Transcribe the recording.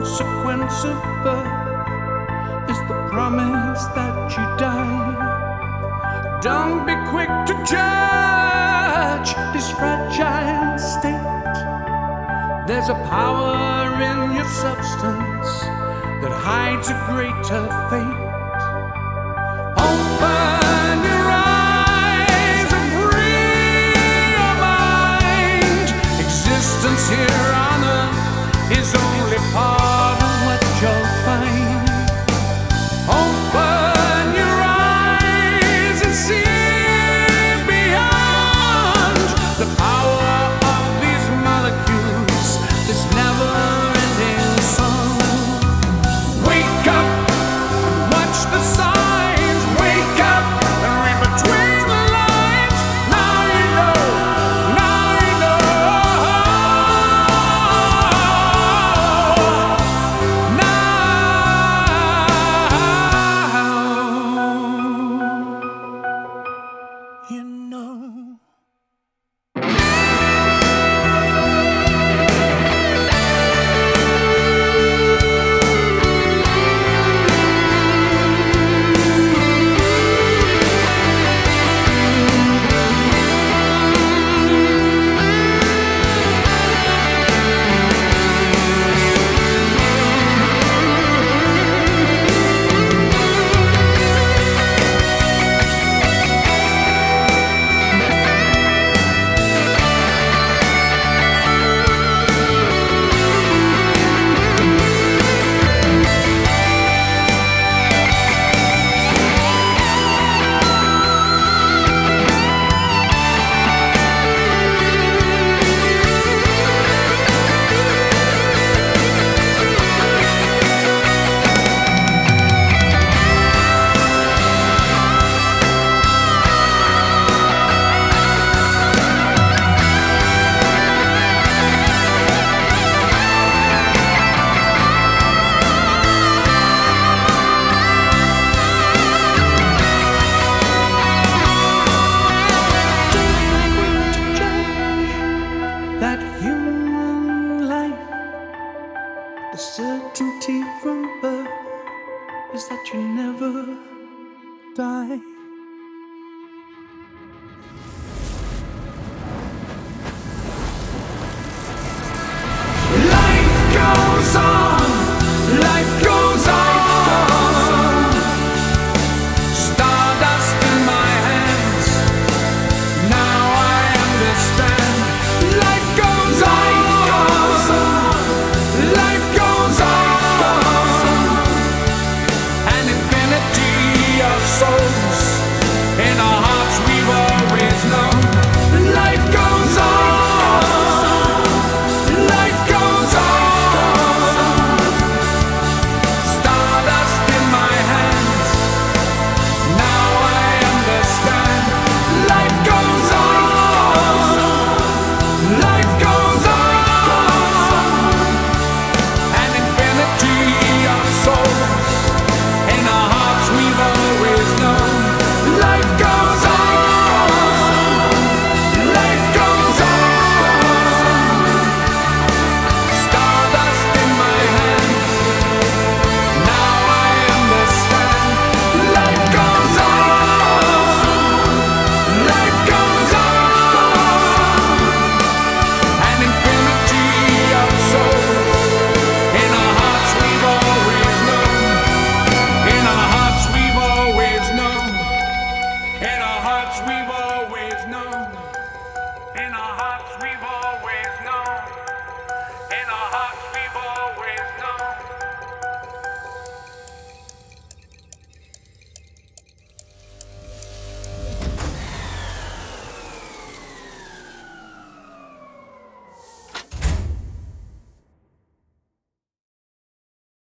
consequence of birth is the promise that you die. Don't be quick to judge this fragile state. There's a power in your substance that hides a greater fate. Open your eyes and free your mind. Existence here on earth is only part of what you'll find. Open your eyes and see beyond the power of these molecules, this never-ending song. Wake up and watch the signs. Wake up and read between the lines. Now you know, now you know. Now you know. That human life, the certainty from birth is that you never die.